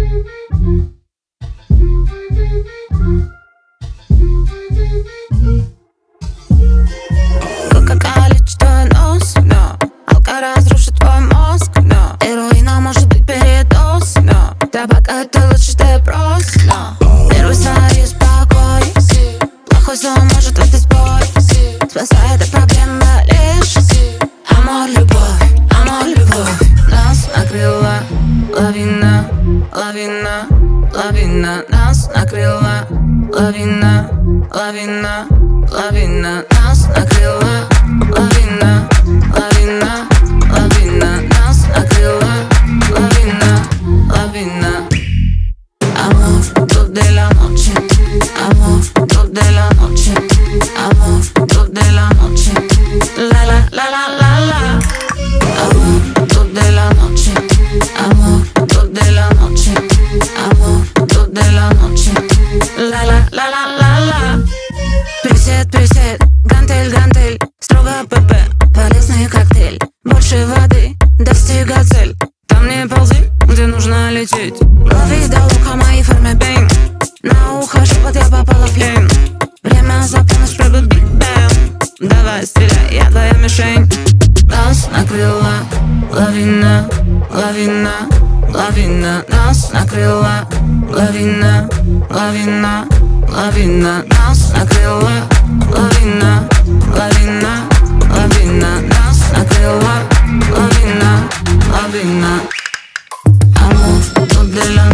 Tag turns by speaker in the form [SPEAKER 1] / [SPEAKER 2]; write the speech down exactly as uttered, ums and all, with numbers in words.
[SPEAKER 1] Кока-кола лечит твой нос, но алка разрушит твой мозг, но героина может быть передоз, но табак это лучше, ты брось, но нервы свои успокой. Плохой сон может в этот бой. Спасает от проблемы лишь амор, любовь, амор, любовь. Нас накрыла лавина, лавина, лавина. Нас накрыла лавина, лавина, лавина. Нас накрыла лавина, лавина, лавина. Нас накрыла лавина, лавина. Amor, club de la noche. Amor, club de la noche. Amor, club de la noche. La la la la la la. Amor, club de la noche. Amor, club de la noche. Amor, club de la noche. La la la la la la. Присед, присед, гантель, гантель. Строго ПП, полезный коктейль. Больше воды, достигай цель. Там не ползи, где нужно лететь. Лови до лука моей форме бейн. На ухо шепот, я попала в плен. Время за полночь, пробуй биг бэм. Давай стреляй, я твоя мишень. Нас накрыла лавина, лавина, лавина. Нас накрыла лавина, лавина, лавина. Нас накрыла лавина, лавина, лавина. Нас накрыла лавина, лавина. Amor, club de la